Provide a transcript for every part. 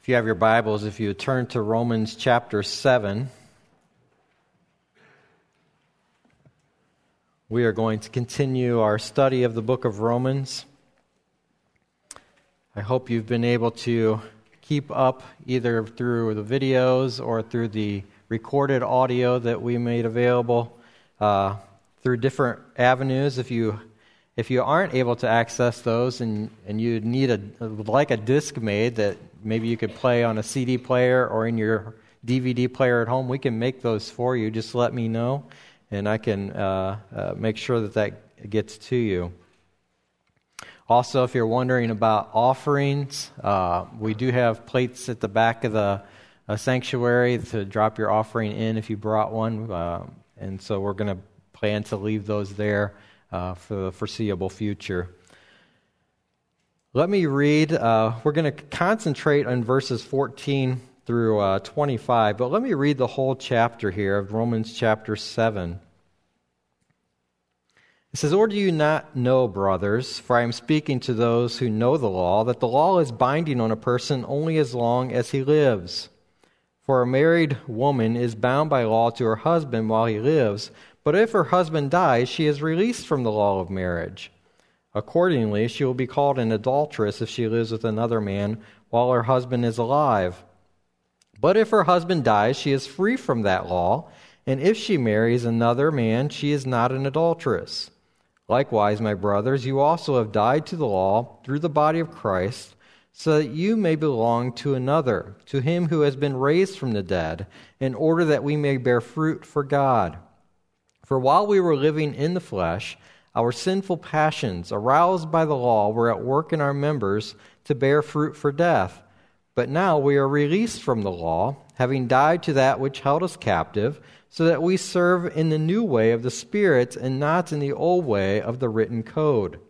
If you have your Bibles, if you turn to Romans chapter 7, we are going to continue our study of the book of Romans. I hope you've been able to keep up either through the videos or through the recorded audio that we made available through different avenues. If you aren't able to access those and you need a disc made that maybe you could play on a CD player or in your DVD player at home, we can make those for you. Just let me know, and I can make sure that gets to you. Also, if you're wondering about offerings, we do have plates at the back of the sanctuary to drop your offering in if you brought one, and so we're going to plan to leave those there for the foreseeable future. Let me read. We're going to concentrate on verses 14 through 25, but let me read the whole chapter here of Romans chapter 7. It says, "Or do you not know, brothers, for I am speaking to those who know the law, that the law is binding on a person only as long as he lives? For a married woman is bound by law to her husband while he lives, but if her husband dies, she is released from the law of marriage. Accordingly, she will be called an adulteress if she lives with another man while her husband is alive. But if her husband dies, she is free from that law, and if she marries another man, she is not an adulteress. Likewise, my brothers, you also have died to the law through the body of Christ, so that you may belong to another, to him who has been raised from the dead, in order that we may bear fruit for God. For while we were living in the flesh, our sinful passions, aroused by the law, were at work in our members to bear fruit for death. But now we are released from the law, having died to that which held us captive, so that we serve in the new way of the Spirit and not in the old way of the written code.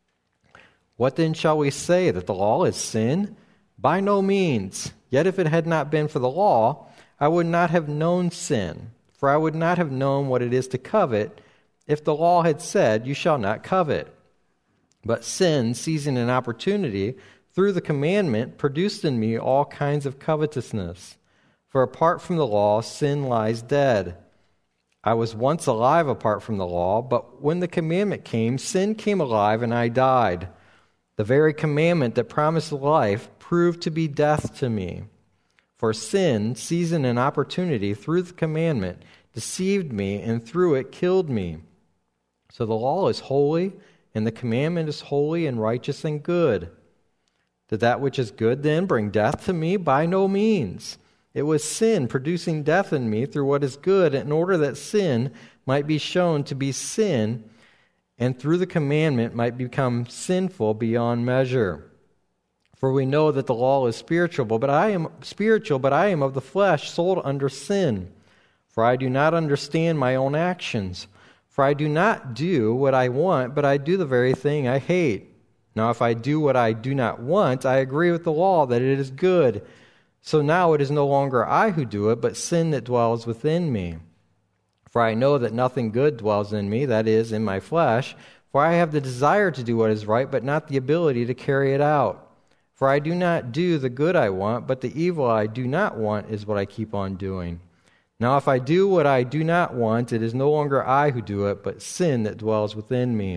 What then shall we say, that the law is sin? By no means. Yet if it had not been for the law, I would not have known sin. For I would not have known what it is to covet, if the law had said, you shall not covet. But sin, seizing an opportunity, through the commandment, produced in me all kinds of covetousness. For apart from the law, sin lies dead. I was once alive apart from the law, but when the commandment came, sin came alive and I died. The very commandment that promised life proved to be death to me. For sin, seizing an opportunity through the commandment, deceived me and through it killed me. So the law is holy, and the commandment is holy and righteous and good. Did that which is good then bring death to me? By no means. It was sin producing death in me through what is good, in order that sin might be shown to be sin, and through the commandment might become sinful beyond measure. For we know that the law is spiritual, but I am of the flesh, sold under sin. For I do not understand my own actions. For I do not do what I want, but I do the very thing I hate. Now if I do what I do not want, I agree with the law that it is good. So now it is no longer I who do it, but sin that dwells within me. For I know that nothing good dwells in me, that is, in my flesh. For I have the desire to do what is right, but not the ability to carry it out. For I do not do the good I want, but the evil I do not want is what I keep on doing. Now if I do what I do not want, it is no longer I who do it, but sin that dwells within me.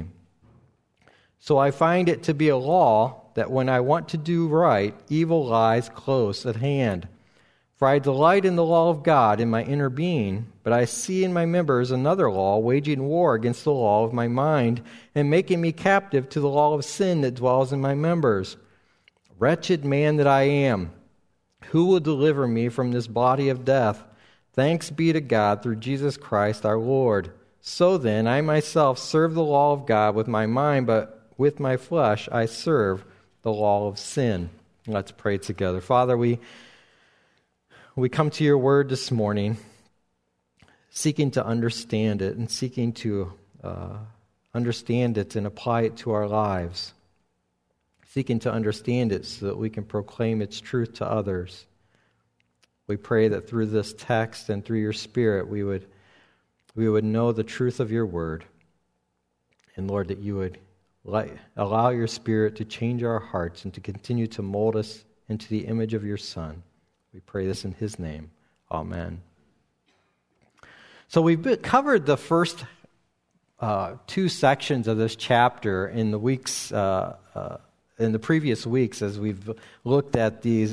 So I find it to be a law that when I want to do right, evil lies close at hand. For I delight in the law of God in my inner being, but I see in my members another law, waging war against the law of my mind, and making me captive to the law of sin that dwells in my members. Wretched man that I am, who will deliver me from this body of death? Thanks be to God through Jesus Christ our Lord. So then, I myself serve the law of God with my mind, but with my flesh I serve the law of sin." Let's pray together. Father, we come to your word this morning, seeking to understand it and seeking to understand it and apply it to our lives, seeking to understand it so that we can proclaim its truth to others. We pray that through this text and through your Spirit, we would know the truth of your word. And Lord, that you would allow your Spirit to change our hearts and to continue to mold us into the image of your Son. We pray this in his name. Amen. So we've covered the first two sections of this chapter in the weeks in the previous weeks as we've looked at we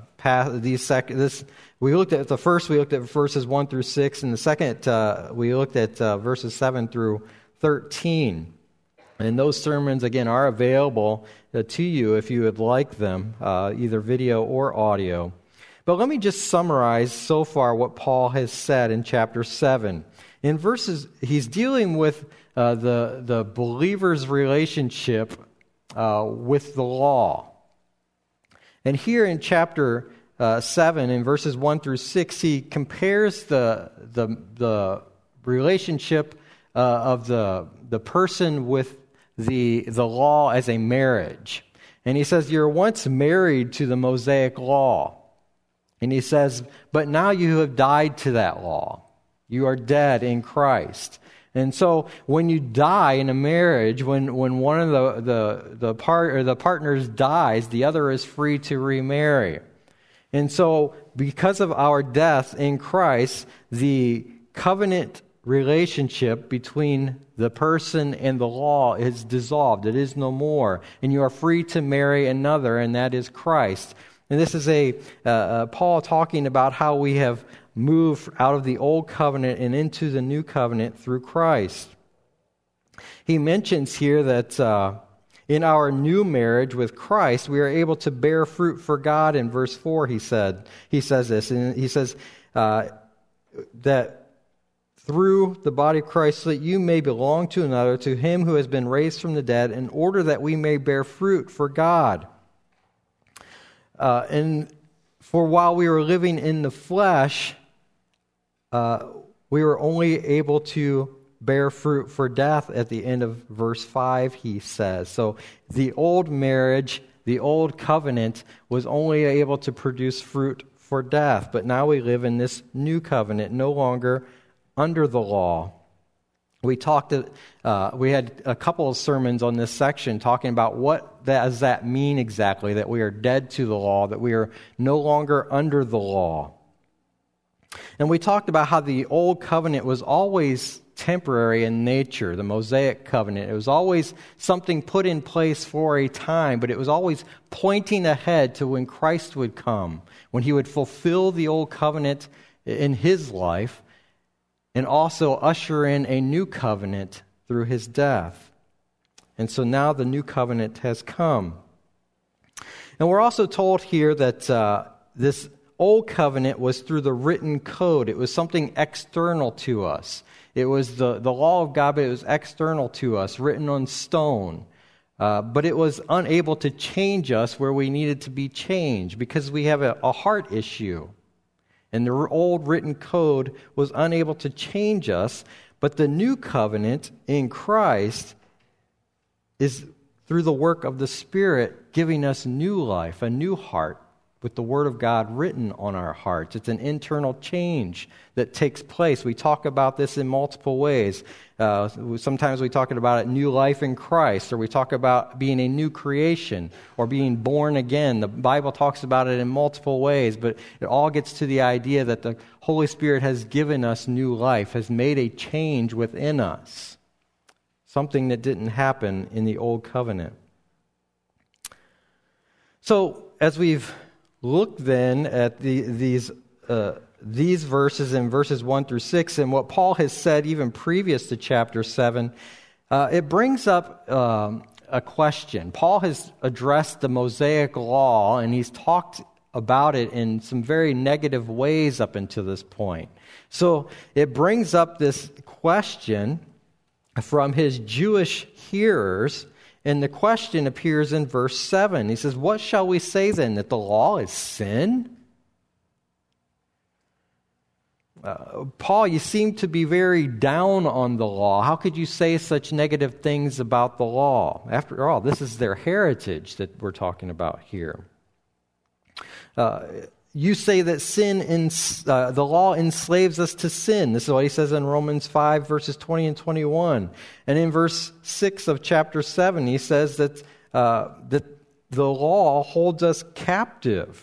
looked at the first, we looked at verses 1 through 6, and the second we looked at verses 7 through 13. And those sermons, again, are available to you if you would like them, either video or audio. But let me just summarize so far what Paul has said in chapter 7. In verses, he's dealing with the believer's relationship with the law. And here in chapter 7, in verses 1 through 6, he compares the relationship of the person with the law as a marriage. And he says, you're once married to the Mosaic law. And he says, but now you have died to that law. You are dead in Christ. And so when you die in a marriage, when one of the partners dies, the other is free to remarry. And so because of our death in Christ, the covenant relationship between the person and the law is dissolved. It is no more. And you are free to marry another, and that is Christ. And this is Paul talking about how we have moved out of the old covenant and into the new covenant through Christ. He mentions here that in our new marriage with Christ, we are able to bear fruit for God. In verse 4, he says this, and he says that through the body of Christ, so that you may belong to another, to him who has been raised from the dead, in order that we may bear fruit for God. And for while we were living in the flesh, we were only able to bear fruit for death at the end of verse 5, he says. So the old marriage, the old covenant, was only able to produce fruit for death. But now we live in this new covenant, no longer under the law. We had a couple of sermons on this section talking about what does that mean exactly, that we are dead to the law, that we are no longer under the law. And we talked about how the old covenant was always temporary in nature, the Mosaic covenant. It was always something put in place for a time, but it was always pointing ahead to when Christ would come, when he would fulfill the old covenant in his life, and also usher in a new covenant through his death. And so now the new covenant has come. And we're also told here that this old covenant was through the written code. It was something external to us. It was the law of God, but it was external to us, written on stone. But it was unable to change us where we needed to be changed because we have a heart issue. And the old written code was unable to change us, but the new covenant in Christ is through the work of the Spirit giving us new life, a new heart, with the Word of God written on our hearts. It's an internal change that takes place. We talk about this in multiple ways. Sometimes we talk about it, new life in Christ, or we talk about being a new creation, or being born again. The Bible talks about it in multiple ways, but it all gets to the idea that the Holy Spirit has given us new life, has made a change within us, something that didn't happen in the old covenant. So, as we've looked then at these verses in verses 1 through 6 and what Paul has said even previous to chapter 7, it brings up a question. Paul has addressed the Mosaic law, and he's talked about it in some very negative ways up until this point. So it brings up this question from his Jewish hearers. And the question appears in verse 7. He says, what shall we say then, that the law is sin? Paul, you seem to be very down on the law. How could you say such negative things about the law? After all, this is their heritage that we're talking about here. You say that the law enslaves us to sin. This is what he says in Romans 5, verses 20 and 21. And in verse 6 of chapter 7, he says that the law holds us captive.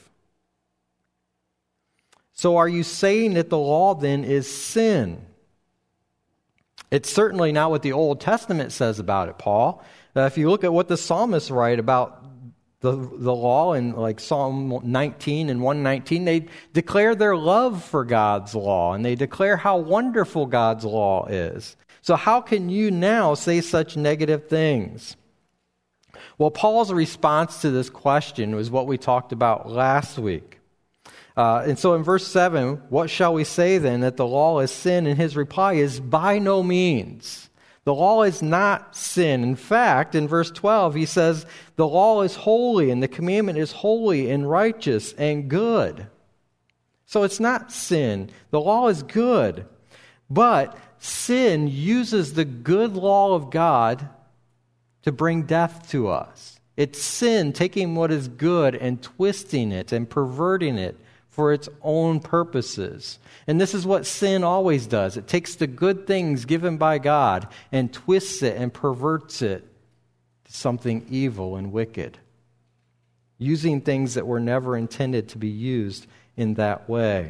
So are you saying that the law then is sin? It's certainly not what the Old Testament says about it, Paul. If you look at what the psalmists write about the law in like Psalm 19 and 119, they declare their love for God's law, and they declare how wonderful God's law is. So how can you now say such negative things? Well, Paul's response to this question was what we talked about last week. And so in verse 7, what shall we say then, that the law is sin? And his reply is, by no means. The law is not sin. In fact, in verse 12, he says, the law is holy, and the commandment is holy and righteous and good. So it's not sin. The law is good. But sin uses the good law of God to bring death to us. It's sin taking what is good and twisting it and perverting it for its own purposes. And this is what sin always does. It takes the good things given by God and twists it and perverts it to something evil and wicked, using things that were never intended to be used in that way.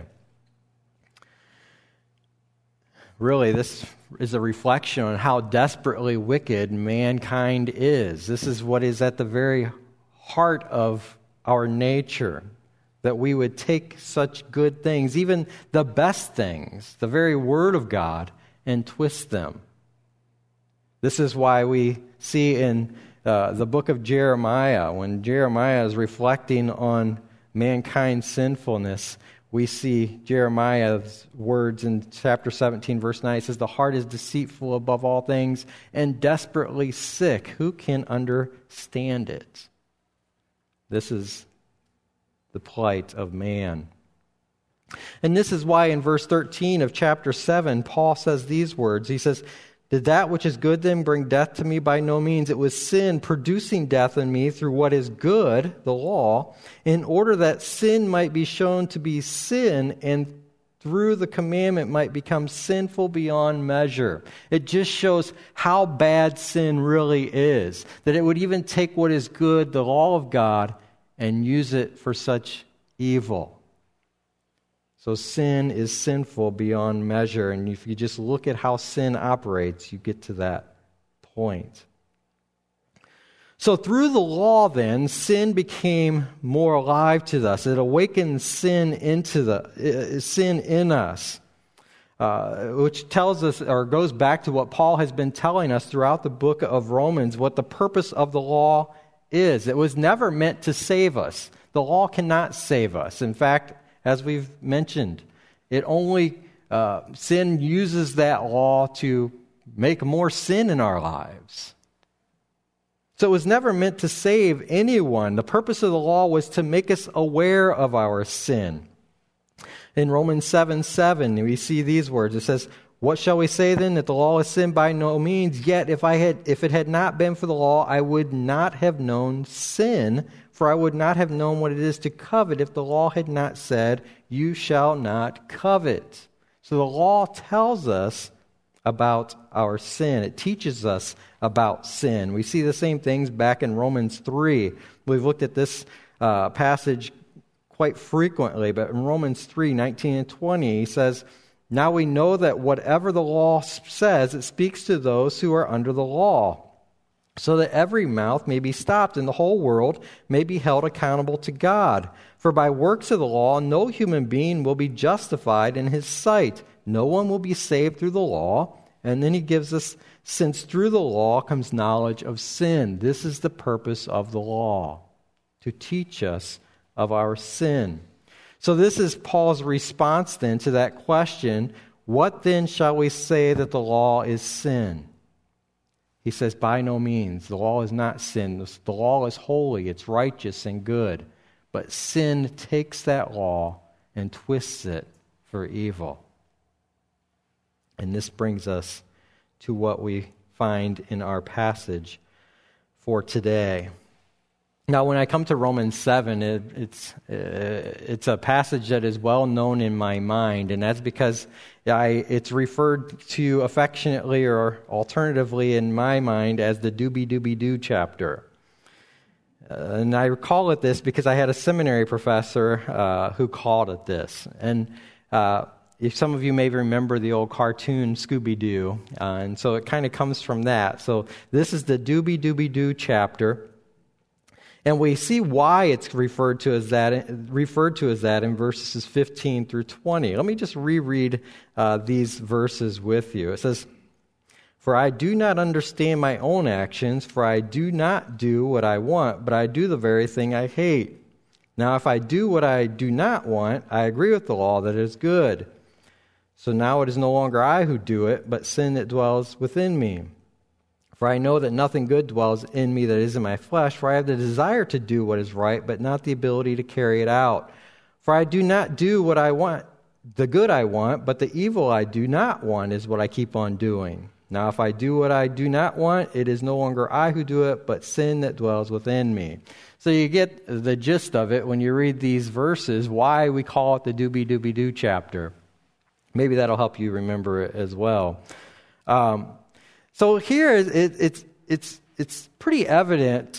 Really, this is a reflection on how desperately wicked mankind is. This is what is at the very heart of our nature, that we would take such good things, even the best things, the very Word of God, and twist them. This is why we see in the book of Jeremiah, when Jeremiah is reflecting on mankind's sinfulness, we see Jeremiah's words in chapter 17, verse 9. It says, the heart is deceitful above all things and desperately sick. Who can understand it? This is the plight of man. And this is why in verse 13 of chapter 7, Paul says these words. He says, did that which is good then bring death to me? By no means. It was sin producing death in me through what is good, the law, in order that sin might be shown to be sin, and through the commandment might become sinful beyond measure. It just shows how bad sin really is, that it would even take what is good, the law of God, and use it for such evil. So sin is sinful beyond measure, and if you just look at how sin operates, you get to that point. So through the law then, sin became more alive to us. It awakened sin in us, which tells us, or goes back to what Paul has been telling us throughout the book of Romans, what the purpose of the law is. It was never meant to save us. The law cannot save us. In fact, as we've mentioned, it only sin uses that law to make more sin in our lives. So it was never meant to save anyone. The purpose of the law was to make us aware of our sin. In Romans 7:7, we see these words. It says, what shall we say then, that the law is sin? By no means. Yet if it had not been for the law, I would not have known sin, for I would not have known what it is to covet if the law had not said, you shall not covet. So the law tells us about our sin. It teaches us about sin. We see the same things back in Romans 3. We've looked at this passage quite frequently, but in Romans 3:19 and 20, he says, now we know that whatever the law says, it speaks to those who are under the law, so that every mouth may be stopped and the whole world may be held accountable to God. For by works of the law, no human being will be justified in his sight. No one will be saved through the law. And then he gives us, since through the law comes knowledge of sin. This is the purpose of the law, to teach us of our sin. So this is Paul's response then to that question, what then shall we say that the law is sin? He says, by no means. The law is not sin. The law is holy, it's righteous and good. But sin takes that law and twists it for evil. And this brings us to what we find in our passage for today. Now, when I come to Romans 7, it's a passage that is well known in my mind, and that's because it's referred to affectionately or alternatively in my mind as the doobie-doobie-doo chapter. And I call it this because I had a seminary professor who called it this. And if some of you may remember the old cartoon Scooby-Doo, and so it kind of comes from that. So this is the Doobie-Dooby-Doo chapter, and we see why it's referred to as that in verses 15 through 20. Let me just reread these verses with you. It says, "For I do not understand my own actions, for I do not do what I want, but I do the very thing I hate. Now if I do what I do not want, I agree with the law that it is good. So now it is no longer I who do it, but sin that dwells within me. For I know that nothing good dwells in me that is in my flesh, for I have the desire to do what is right, but not the ability to carry it out. For I do not do what I want, the good I want, but the evil I do not want is what I keep on doing. Now if I do what I do not want, it is no longer I who do it, but sin that dwells within me." So you get the gist of it when you read these verses, why we call it the Doobie-Dooby-Doo chapter. Maybe that'll help you remember it as well. So here it's pretty evident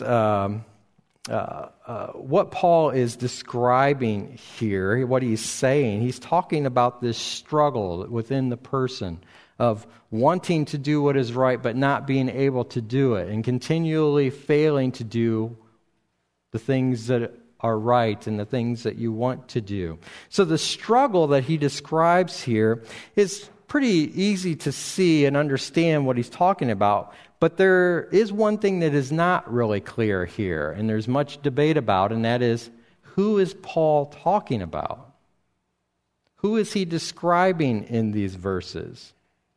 what Paul is describing here, what he's saying. He's talking about this struggle within the person of wanting to do what is right but not being able to do it, and continually failing to do the things that are right and the things that you want to do. So the struggle that he describes here is pretty easy to see and understand what he's talking about, but there is one thing that is not really clear here, and there's much debate about, and that is, who is Paul talking about? Who is he describing in these verses?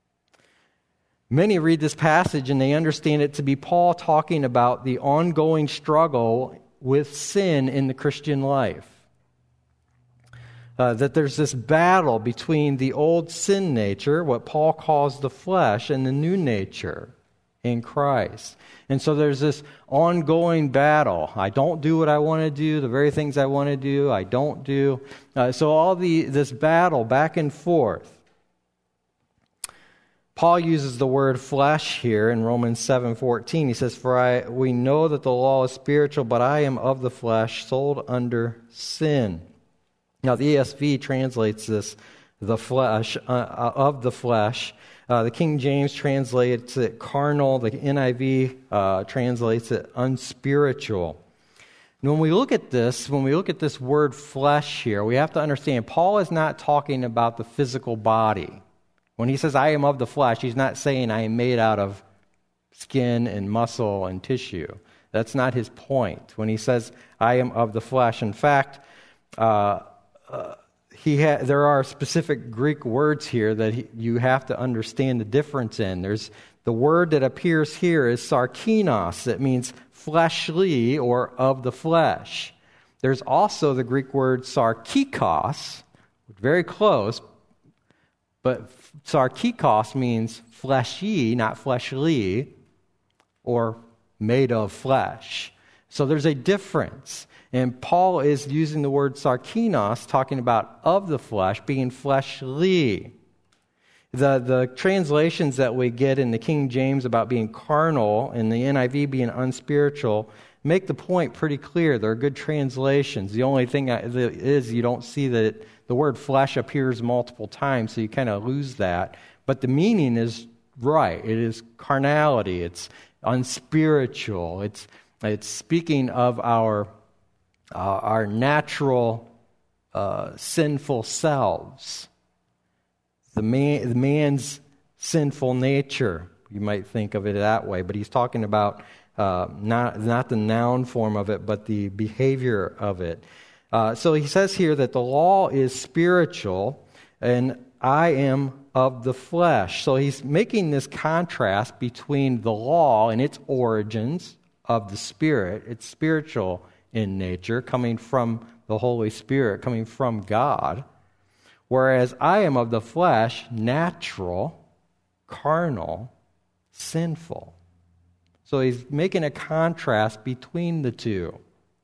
Many read this passage and they understand it to be Paul talking about the ongoing struggle with sin in the Christian life. That there's this battle between the old sin nature, what Paul calls the flesh, and the new nature in Christ. And so there's this ongoing battle. I don't do what I want to do. The very things I want to do, I don't do. So all this battle back and forth. Paul uses the word flesh here in Romans 7:14. He says, "For we know that the law is spiritual, but I am of the flesh, sold under sin." Now the ESV translates this, the flesh, of the flesh. The King James translates it carnal. The NIV translates it unspiritual. And when we look at this word flesh here, we have to understand Paul is not talking about the physical body. When he says, "I am of the flesh," he's not saying I am made out of skin and muscle and tissue. That's not his point. When he says, "I am of the flesh," in fact, there are specific Greek words here that you have to understand the difference in. There's the word that appears here is sarkinos. That means fleshly or of the flesh. There's also the Greek word sarkikos, very close, but sarkikos means fleshy, not fleshly, or made of flesh. So there's a difference. And Paul is using the word sarkinos, talking about of the flesh, being fleshly. The translations that we get in the King James about being carnal and the NIV being unspiritual make the point pretty clear. They're good translations. The only thing is you don't see that the word flesh appears multiple times, so you kind of lose that. But the meaning is right. It is carnality. It's unspiritual. It's speaking of our natural sinful selves. The man's sinful nature. You might think of it that way, but he's talking about not the noun form of it, but the behavior of it. So he says here that the law is spiritual, and I am of the flesh. So he's making this contrast between the law and its origins of the Spirit. It's spiritual in nature, coming from the Holy Spirit, coming from God. Whereas I am of the flesh, natural, carnal, sinful. So he's making a contrast between the two.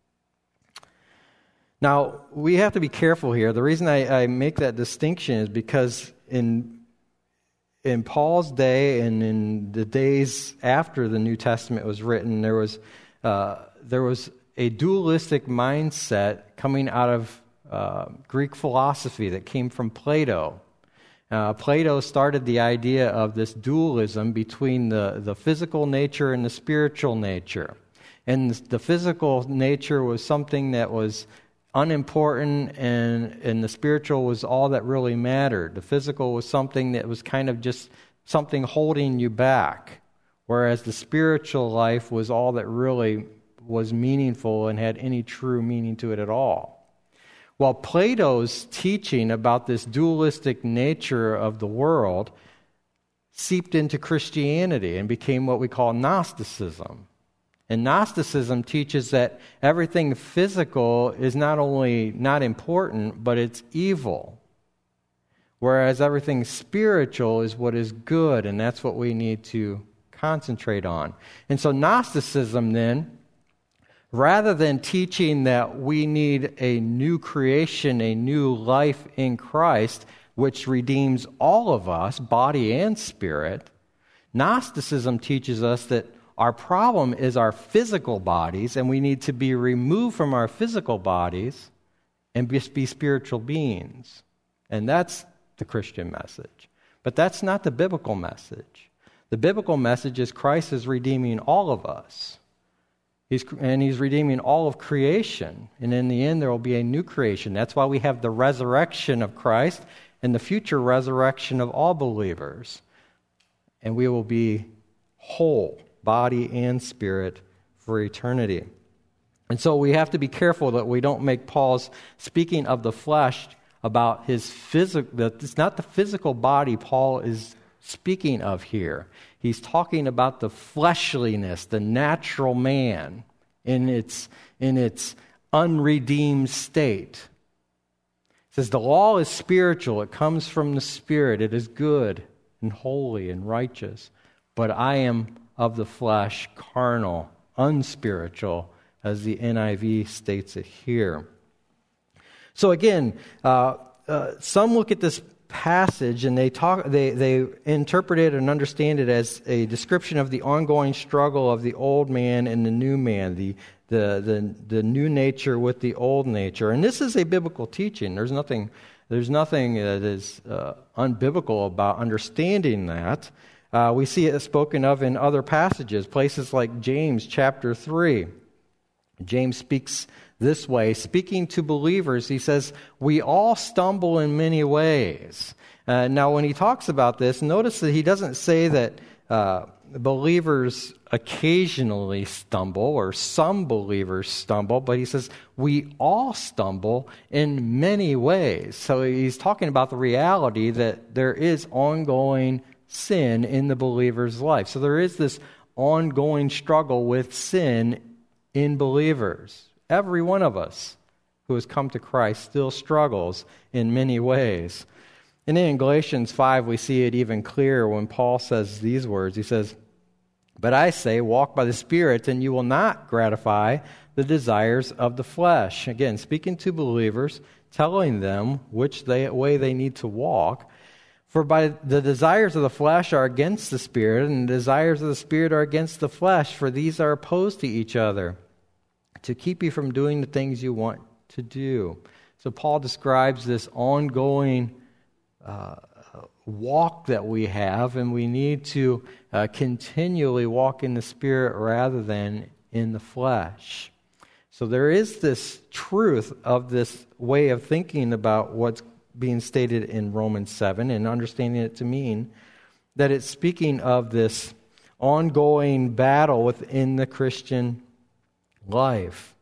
Now, we have to be careful here. The reason I make that distinction is because in Paul's day and in the days after the New Testament was written, there was a dualistic mindset coming out of Greek philosophy that came from Plato. Plato started the idea of this dualism between the physical nature and the spiritual nature. And the physical nature was something that was unimportant, and the spiritual was all that really mattered. The physical was something that was kind of just something holding you back, whereas the spiritual life was all that really was meaningful and had any true meaning to it at all. Well, Plato's teaching about this dualistic nature of the world seeped into Christianity and became what we call Gnosticism. And Gnosticism teaches that everything physical is not only not important, but it's evil. Whereas everything spiritual is what is good, and that's what we need to concentrate on. And so Gnosticism then, rather than teaching that we need a new creation, a new life in Christ, which redeems all of us, body and spirit, Gnosticism teaches us that our problem is our physical bodies, and we need to be removed from our physical bodies and be spiritual beings. And that's the Christian message. But that's not the biblical message. The biblical message is Christ is redeeming all of us. He's redeeming all of creation. And in the end, there will be a new creation. That's why we have the resurrection of Christ and the future resurrection of all believers. And we will be whole, body and spirit, for eternity. And so we have to be careful that we don't make Paul's speaking of the flesh about his physical, that it's not the physical body Paul is speaking of here. He's talking about the fleshliness, the natural man in its unredeemed state. It says the law is spiritual. It comes from the Spirit. It is good and holy and righteous. But I am of the flesh, carnal, unspiritual, as the NIV states it here. So again, some look at this passage and they interpret it and understand it as a description of the ongoing struggle of the old man and the new man, the new nature with the old nature. And this is a biblical teaching. There's nothing that is unbiblical about understanding that. We see it spoken of in other passages, places like James chapter 3. James speaks this way. Speaking to believers, he says, we all stumble in many ways. Now, when he talks about this, notice that he doesn't say that believers occasionally stumble or some believers stumble, but he says we all stumble in many ways. So he's talking about the reality that there is ongoing sin in the believer's life. So there is this ongoing struggle with sin in believers. Every one of us who has come to Christ still struggles in many ways. And then in Galatians 5, we see it even clearer when Paul says these words. He says, but I say, walk by the Spirit, and you will not gratify the desires of the flesh. Again, speaking to believers, telling them which way they need to walk. For by the desires of the flesh are against the Spirit, and the desires of the Spirit are against the flesh, for these are opposed to each other, to keep you from doing the things you want to do. So Paul describes this ongoing walk that we have, and we need to continually walk in the Spirit rather than in the flesh. So there is this truth of this way of thinking about what's being stated in Romans 7 and understanding it to mean that it's speaking of this ongoing battle within the Christian life.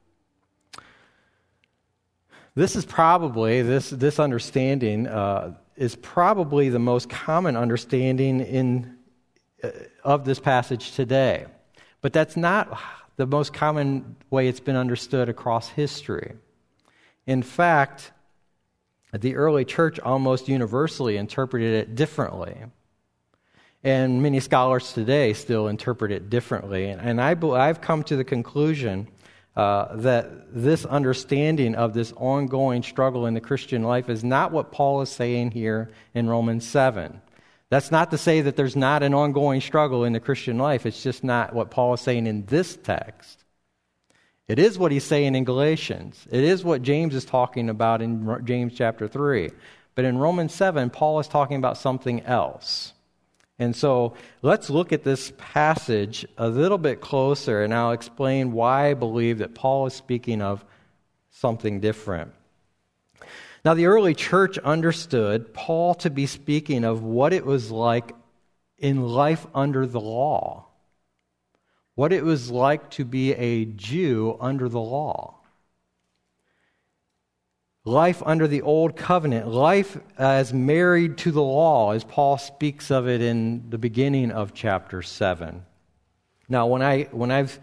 This is probably, this understanding is probably the most common understanding of this passage today. But that's not the most common way it's been understood across history. In fact, the early church almost universally interpreted it differently. And many scholars today still interpret it differently. And I've come to the conclusion that this understanding of this ongoing struggle in the Christian life is not what Paul is saying here in Romans 7. That's not to say that there's not an ongoing struggle in the Christian life. It's just not what Paul is saying in this text. It is what he's saying in Galatians. It is what James is talking about in James chapter 3. But in Romans 7, Paul is talking about something else. And so let's look at this passage a little bit closer, and I'll explain why I believe that Paul is speaking of something different. Now, the early church understood Paul to be speaking of what it was like in life under the law, what it was like to be a Jew under the law. Life under the old covenant, life as married to the law, as Paul speaks of it in the beginning of chapter 7. Now, I've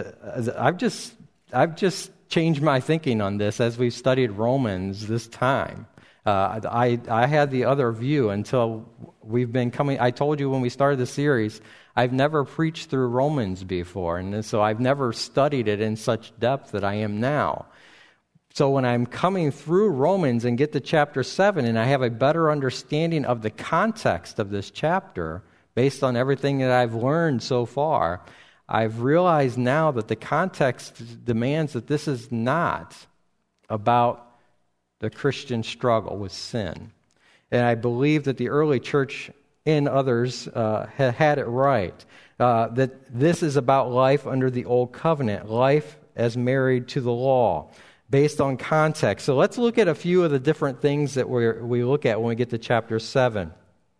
just changed my thinking on this as we've studied Romans this time. I had the other view until we've been coming. I told you when we started the series, I've never preached through Romans before, and so I've never studied it in such depth that I am now. So when I'm coming through Romans and get to chapter 7 and I have a better understanding of the context of this chapter based on everything that I've learned so far, I've realized now that the context demands that this is not about the Christian struggle with sin. And I believe that the early church and others had it right, that this is about life under the old covenant, life as married to the law, based on context. So let's look at a few of the different things that we look at when we get to chapter 7.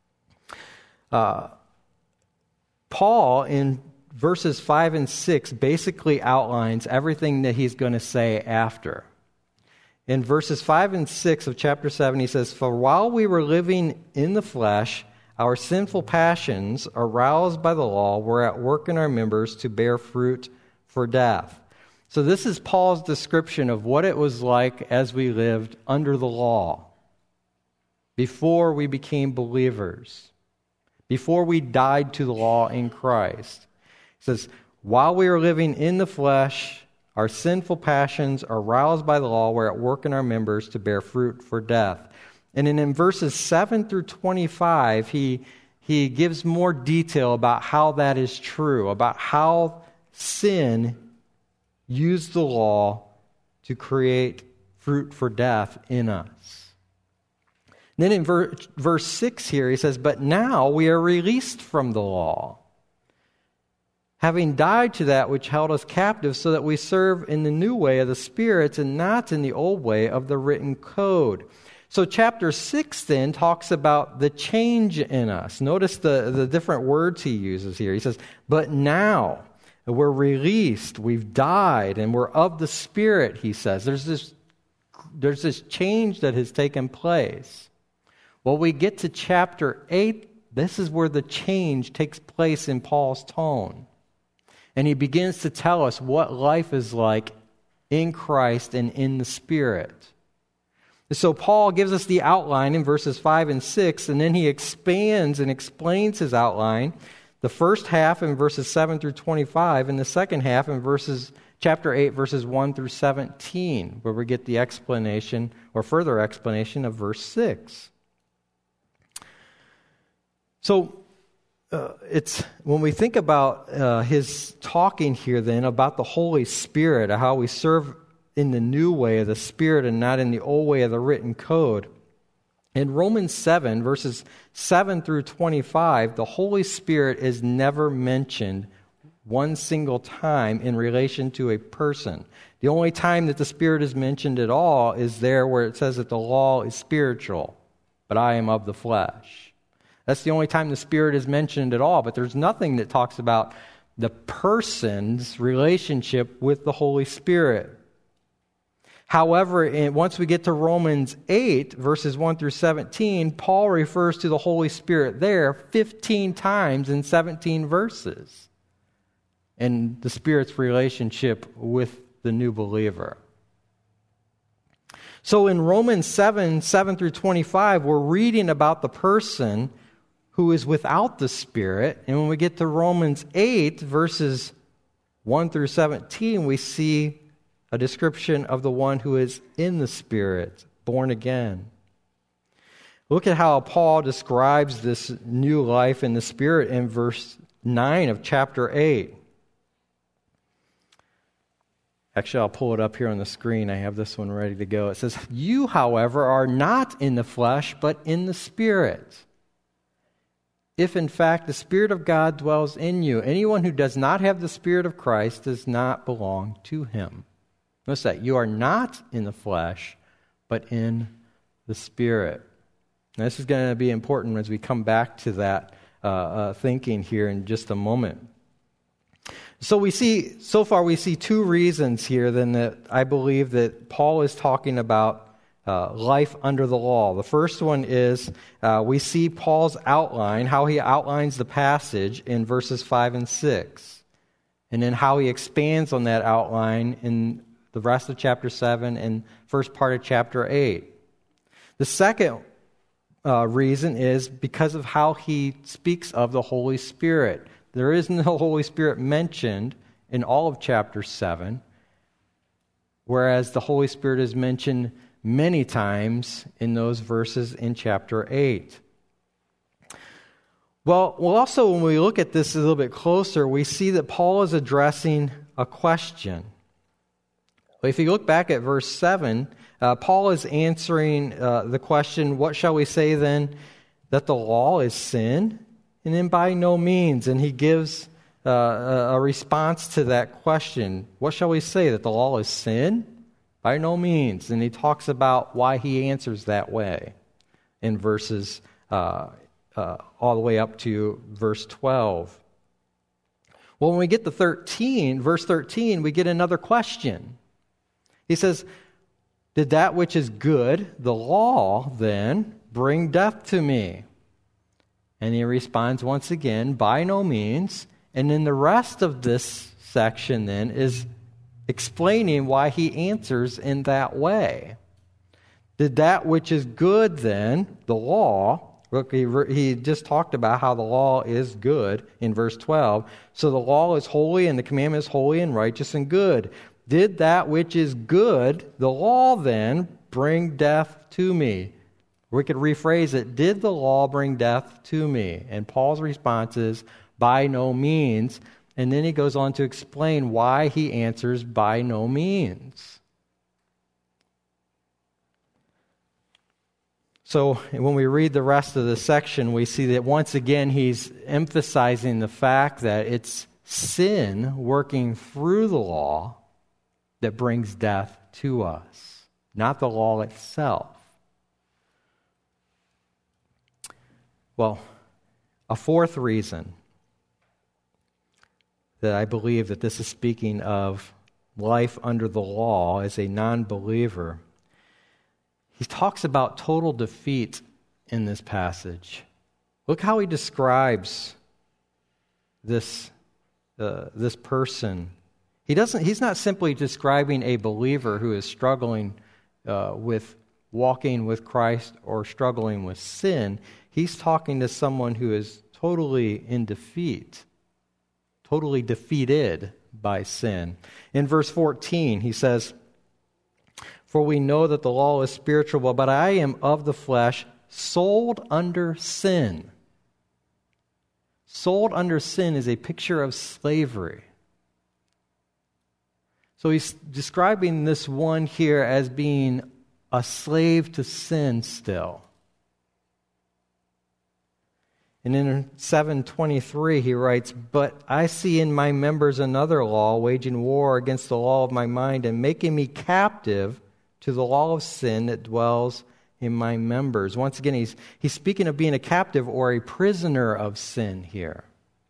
Paul, in verses 5 and 6, basically outlines everything that he's going to say after. In verses 5 and 6 of chapter 7, he says, "For while we were living in the flesh, our sinful passions, aroused by the law, were at work in our members to bear fruit for death." So this is Paul's description of what it was like as we lived under the law, before we became believers, before we died to the law in Christ. He says, while we were living in the flesh, our sinful passions, aroused by the law, were at work in our members to bear fruit for death. And then in verses 7 through 25, he gives more detail about how that is true, about how sin used the law to create fruit for death in us. And then in verse 6 here, he says, "But now we are released from the law, having died to that which held us captive, so that we serve in the new way of the Spirit and not in the old way of the written code." So chapter 6 then talks about the change in us. Notice the different words he uses here. He says, "But now we're released, we've died, and we're of the Spirit," he says. There's this change that has taken place. Well, we get to chapter 8, this is where the change takes place in Paul's tone. And he begins to tell us what life is like in Christ and in the Spirit. So Paul gives us the outline in verses 5 and 6, and then he expands and explains his outline, the first half in verses 7 through 25, and the second half in chapter 8, verses 1 through 17, where we get the explanation or further explanation of verse 6. So it's when we think about his talking here then about the Holy Spirit, how we serve in the new way of the Spirit and not in the old way of the written code. In Romans 7, verses 7 through 25, the Holy Spirit is never mentioned one single time in relation to a person. The only time that the Spirit is mentioned at all is there where it says that the law is spiritual, but I am of the flesh. That's the only time the Spirit is mentioned at all, but there's nothing that talks about the person's relationship with the Holy Spirit. However, once we get to Romans 8, verses 1 through 17, Paul refers to the Holy Spirit there 15 times in 17 verses, and the Spirit's relationship with the new believer. So in Romans 7 through 25, we're reading about the person who is without the Spirit, and when we get to Romans 8, verses 1 through 17, we see a description of the one who is in the Spirit, born again. Look at how Paul describes this new life in the Spirit in verse 9 of chapter 8. Actually, I'll pull it up here on the screen. I have this one ready to go. It says, "You, however, are not in the flesh, but in the Spirit. If, in fact, the Spirit of God dwells in you, anyone who does not have the Spirit of Christ does not belong to him." Notice that. You are not in the flesh, but in the Spirit. Now, this is going to be important as we come back to that thinking here in just a moment. So we see two reasons here then that I believe that Paul is talking about life under the law. The first one is we see Paul's outline, how he outlines the passage in verses 5 and 6, and then how he expands on that outline in the rest of chapter 7 and first part of chapter 8. The second reason is because of how he speaks of the Holy Spirit. There is no Holy Spirit mentioned in all of chapter 7, whereas the Holy Spirit is mentioned many times in those verses in chapter 8. Well, also when we look at this a little bit closer, we see that Paul is addressing a question. If you look back at verse 7, Paul is answering the question, what shall we say then? That the law is sin? And then by no means. And he gives a response to that question. What shall we say? That the law is sin? By no means. And he talks about why he answers that way in verses all the way up to verse 12. Well, when we get to verse 13, we get another question. He says, "Did that which is good, the law, then, bring death to me?" And he responds once again, by no means. And then the rest of this section then is explaining why he answers in that way. Did that which is good then, the law, look, he just talked about how the law is good in verse 12. So the law is holy and the commandment is holy and righteous and good. Did that which is good, the law then, bring death to me? We could rephrase it, did the law bring death to me? And Paul's response is, by no means. And then he goes on to explain why he answers by no means. So when we read the rest of the section, we see that once again he's emphasizing the fact that it's sin working through the law that brings death to us, not the law itself. Well, a fourth reason that I believe that this is speaking of life under the law as a non-believer, he talks about total defeat in this passage. Look how he describes this person. He's not simply describing a believer who is struggling with walking with Christ or struggling with sin. He's talking to someone who is totally in defeat, totally defeated by sin. In verse 14, he says, "For we know that the law is spiritual, but I am of the flesh, sold under sin." Sold under sin is a picture of slavery. So he's describing this one here as being a slave to sin still. And in 7:23 he writes, "But I see in my members another law, waging war against the law of my mind and making me captive to the law of sin that dwells in my members." Once again, he's speaking of being a captive or a prisoner of sin here.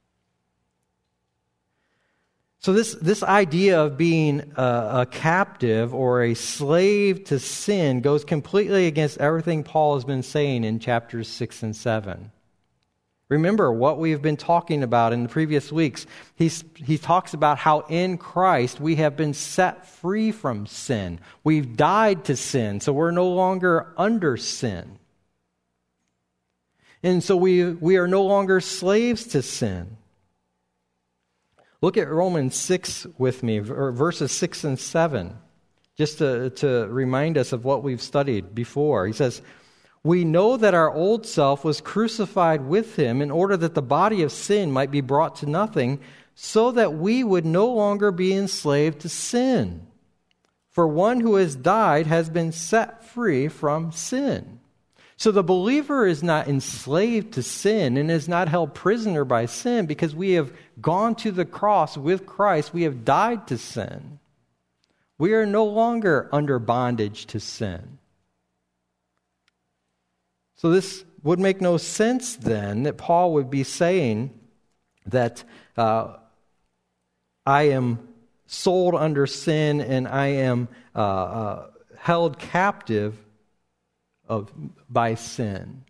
So this idea of being a captive or a slave to sin goes completely against everything Paul has been saying in chapters 6 and 7. Remember what we've been talking about in the previous weeks. He talks about how in Christ we have been set free from sin. We've died to sin, so we're no longer under sin. And so we are no longer slaves to sin. Look at Romans 6 with me, verses 6 and 7, just to remind us of what we've studied before. He says, "We know that our old self was crucified with him in order that the body of sin might be brought to nothing, so that we would no longer be enslaved to sin. For one who has died has been set free from sin. So the believer is not enslaved to sin and is not held prisoner by sin because we have gone to the cross with Christ. We have died to sin. We are no longer under bondage to sin. So this would make no sense then that Paul would be saying that I am sold under sin and I am held captive by sin.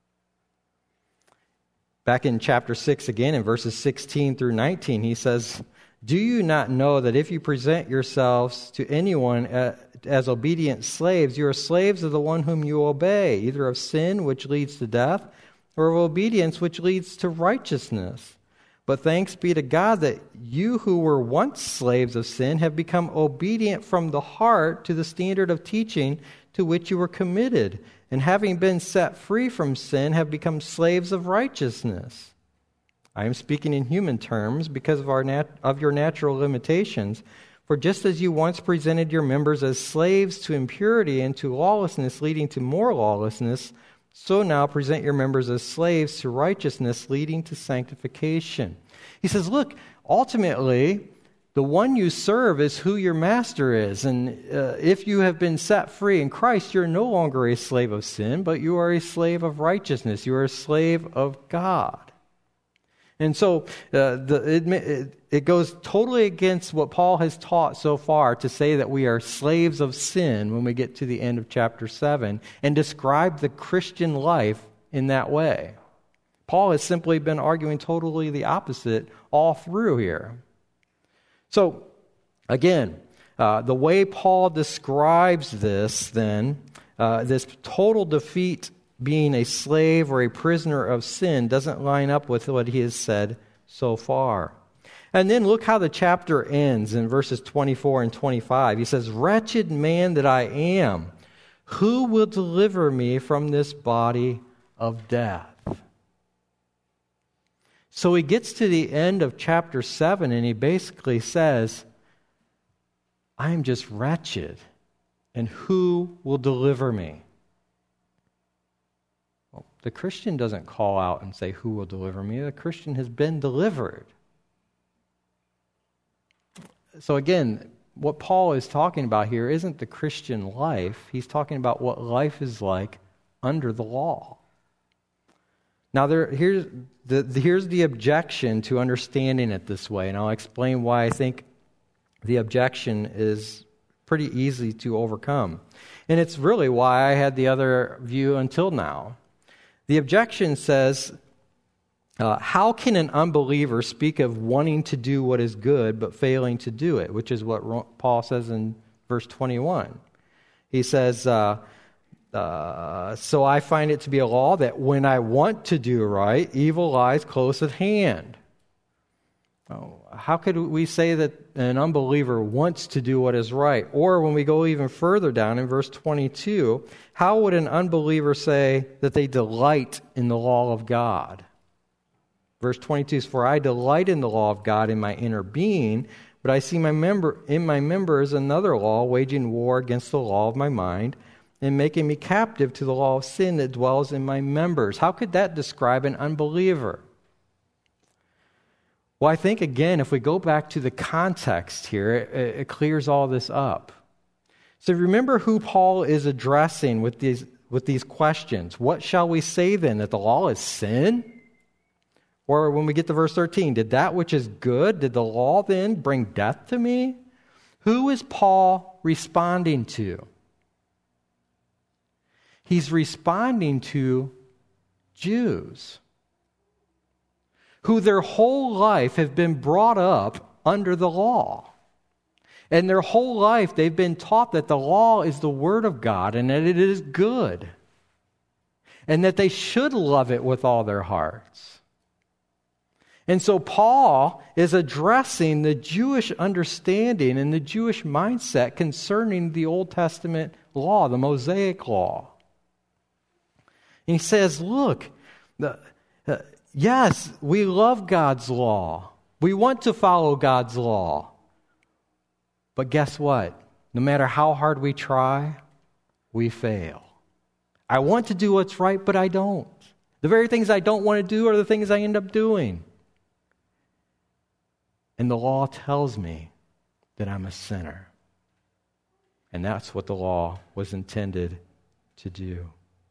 Back in chapter 6 again, in verses 16 through 19, he says, "Do you not know that if you present yourselves to anyone as obedient slaves, you are slaves of the one whom you obey, either of sin, which leads to death, or of obedience, which leads to righteousness? But thanks be to God that you who were once slaves of sin have become obedient from the heart to the standard of teaching to which you were committed, and having been set free from sin, have become slaves of righteousness. I am speaking in human terms because of your natural limitations. For just as you once presented your members as slaves to impurity and to lawlessness, leading to more lawlessness, so now present your members as slaves to righteousness, leading to sanctification." He says, look, ultimately, the one you serve is who your master is. And if you have been set free in Christ, you're no longer a slave of sin, but you are a slave of righteousness. You are a slave of God. And so it goes totally against what Paul has taught so far to say that we are slaves of sin when we get to the end of chapter 7 and describe the Christian life in that way. Paul has simply been arguing totally the opposite all through here. So, again, the way Paul describes this then, this total defeat being a slave or a prisoner of sin doesn't line up with what he has said so far. And then look how the chapter ends in verses 24 and 25. He says, "Wretched man that I am, who will deliver me from this body of death?" So he gets to the end of chapter 7 and he basically says, I am just wretched, and who will deliver me? Well, the Christian doesn't call out and say, who will deliver me? The Christian has been delivered. So again, what Paul is talking about here isn't the Christian life. He's talking about what life is like under the law. Now, here's the objection to understanding it this way, and I'll explain why I think the objection is pretty easy to overcome. And it's really why I had the other view until now. The objection says, how can an unbeliever speak of wanting to do what is good but failing to do it, which is what Paul says in verse 21. He says, so I find it to be a law that when I want to do right, evil lies close at hand. How could we say that an unbeliever wants to do what is right? Or when we go even further down in verse 22, how would an unbeliever say that they delight in the law of God? Verse 22 is, "For I delight in the law of God in my inner being, but I see in my members another law, waging war against the law of my mind, and making me captive to the law of sin that dwells in my members." How could that describe an unbeliever? Well, I think, again, if we go back to the context here, it clears all this up. So remember who Paul is addressing with these questions. What shall we say then? That the law is sin? Or when we get to verse 13, did that which is good, did the law then bring death to me? Who is Paul responding to? He's responding to Jews who their whole life have been brought up under the law. And their whole life they've been taught that the law is the Word of God and that it is good. And that they should love it with all their hearts. And so Paul is addressing the Jewish understanding and the Jewish mindset concerning the Old Testament law, the Mosaic law. And he says, look, yes, we love God's law. We want to follow God's law. But guess what? no matter how hard we try, we fail. I want to do what's right, but I don't. The very things I don't want to do are the things I end up doing. And the law tells me that I'm a sinner. And that's what the law was intended to do.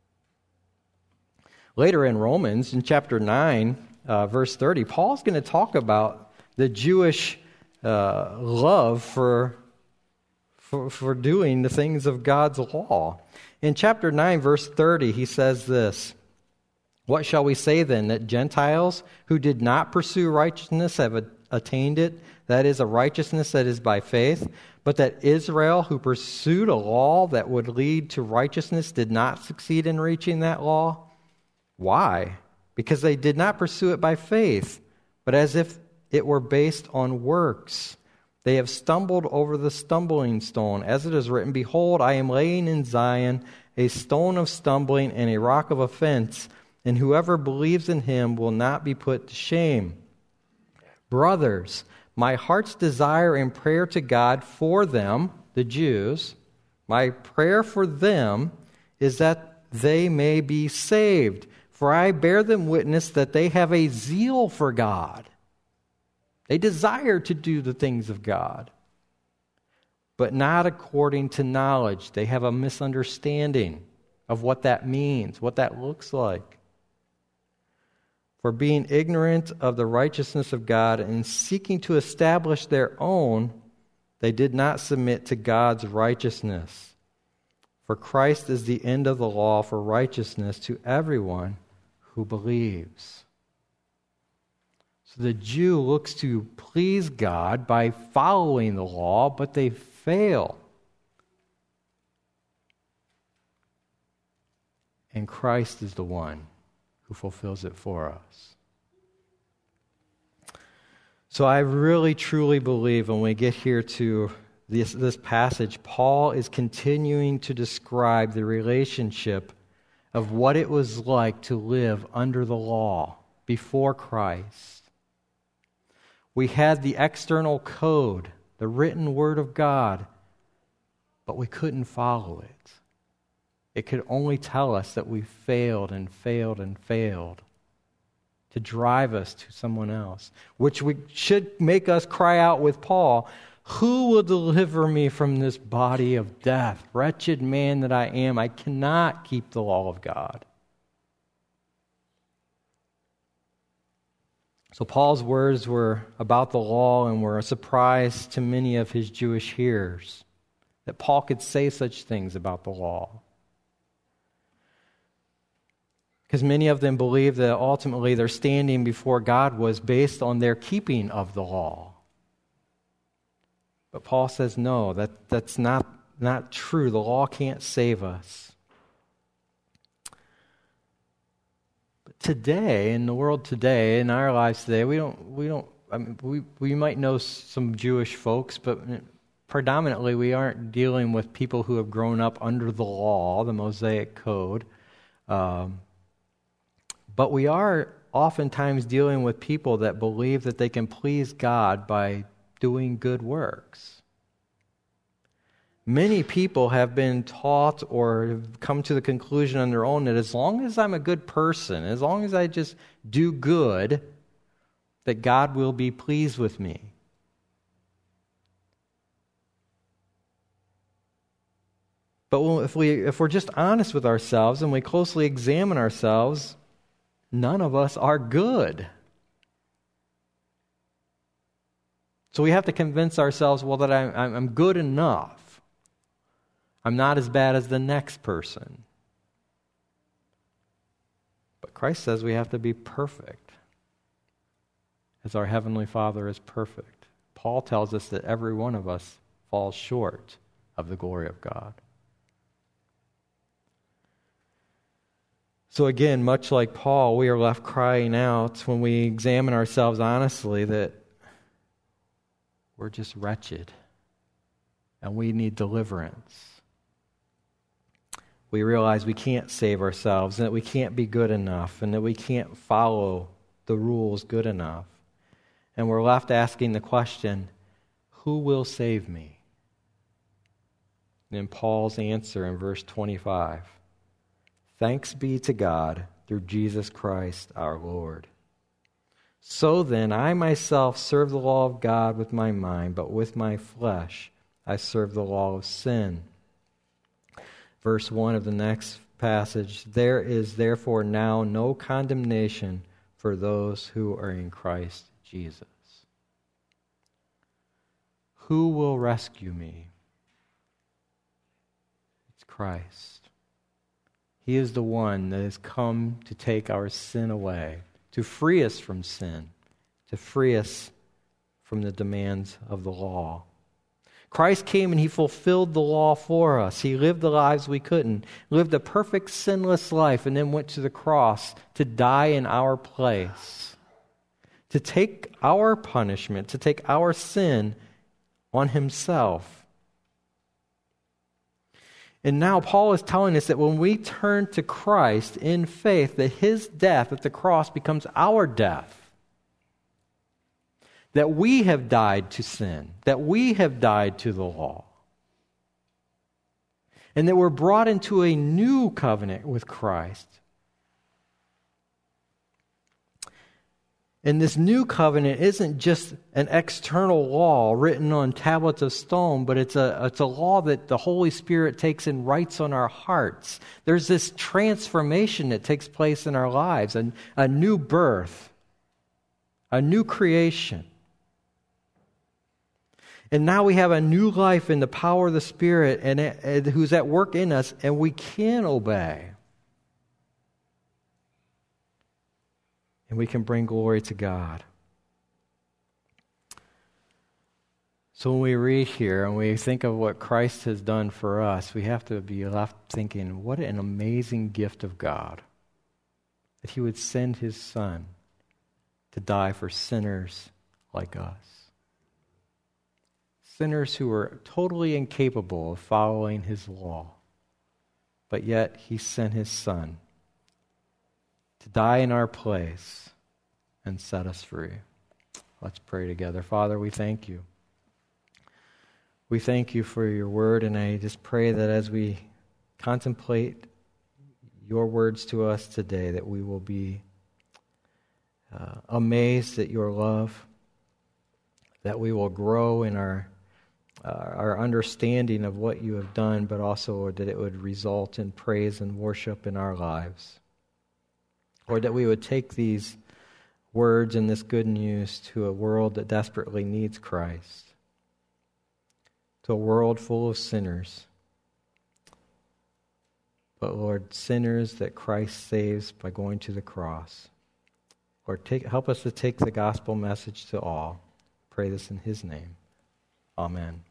Later in Romans, in chapter 9, verse 30, Paul's going to talk about the Jewish love for doing the things of God's law. In chapter 9, verse 30, he says this, "What shall we say then, that Gentiles who did not pursue righteousness have attained it, that is, a righteousness that is by faith, but that Israel, who pursued a law that would lead to righteousness, did not succeed in reaching that law? Why? Because they did not pursue it by faith, but as if it were based on works. They have stumbled over the stumbling stone. As it is written, Behold, I am laying in Zion a stone of stumbling and a rock of offense, and whoever believes in him will not be put to shame. Brothers, my heart's desire and prayer to God for them," the Jews, "my prayer for them is that they may be saved. For I bear them witness that they have a zeal for God." They desire to do the things of God, but not according to knowledge. They have a misunderstanding of what that means, what that looks like. For being ignorant of the righteousness of God and seeking to establish their own, they did not submit to God's righteousness. For Christ is the end of the law for righteousness to everyone who believes. So the Jew looks to please God by following the law, but they fail. And Christ is the one who fulfills it for us. So I really, truly believe when we get here to this passage, Paul is continuing to describe the relationship of what it was like to live under the law before Christ. We had the external code, the written word of God, but we couldn't follow it. It could only tell us that we failed and failed and failed to drive us to someone else, which should make us cry out with Paul, "Who will deliver me from this body of death? Wretched man that I am, I cannot keep the law of God." So Paul's words were about the law and were a surprise to many of his Jewish hearers, that Paul could say such things about the law. Because many of them believed that ultimately their standing before God was based on their keeping of the law. But Paul says, no, that's not true. The law can't save us. But today, in the world today, in our lives today, we might know some Jewish folks, but predominantly we aren't dealing with people who have grown up under the law, the Mosaic Code. But we are oftentimes dealing with people that believe that they can please God by doing good works. Many people have been taught or have come to the conclusion on their own that as long as I'm a good person, as long as I just do good, that God will be pleased with me. But if we're just honest with ourselves and we closely examine ourselves, none of us are good. So we have to convince ourselves, well, that I'm good enough. I'm not as bad as the next person. But Christ says we have to be perfect, as our Heavenly Father is perfect. Paul tells us that every one of us falls short of the glory of God. So again, much like Paul, we are left crying out when we examine ourselves honestly that we're just wretched and we need deliverance. We realize we can't save ourselves and that we can't be good enough and that we can't follow the rules good enough. And we're left asking the question, who will save me? And in Paul's answer in verse 25, thanks be to God through Jesus Christ our Lord. So then, I myself serve the law of God with my mind, but with my flesh I serve the law of sin. Verse 1 of the next passage, there is therefore now no condemnation for those who are in Christ Jesus. Who will rescue me? It's Christ. He is the one that has come to take our sin away, to free us from sin, to free us from the demands of the law. Christ came and he fulfilled the law for us. He lived the lives we couldn't, lived a perfect sinless life, and then went to the cross to die in our place, to take our punishment, to take our sin on himself. And now Paul is telling us that when we turn to Christ in faith, that his death at the cross becomes our death. That we have died to sin, that we have died to the law, and that we're brought into a new covenant with Christ. And this new covenant isn't just an external law written on tablets of stone, but it's a law that the Holy Spirit takes and writes on our hearts. There's this transformation that takes place in our lives, a new birth, a new creation. And now we have a new life in the power of the Spirit and who's at work in us, and we can obey. And we can bring glory to God. So when we read here and we think of what Christ has done for us, we have to be left thinking, what an amazing gift of God. That he would send his Son to die for sinners like us. Sinners who were totally incapable of following his law. But yet he sent his Son to die in our place and set us free. Let's pray together. Father, we thank you. We thank you for your word, and I just pray that as we contemplate your words to us today, that we will be amazed at your love, that we will grow in our understanding of what you have done, but also, Lord, that it would result in praise and worship in our lives. Lord, that we would take these words and this good news to a world that desperately needs Christ, to a world full of sinners. But Lord, sinners that Christ saves by going to the cross. Lord, help us to take the gospel message to all. Pray this in his name. Amen.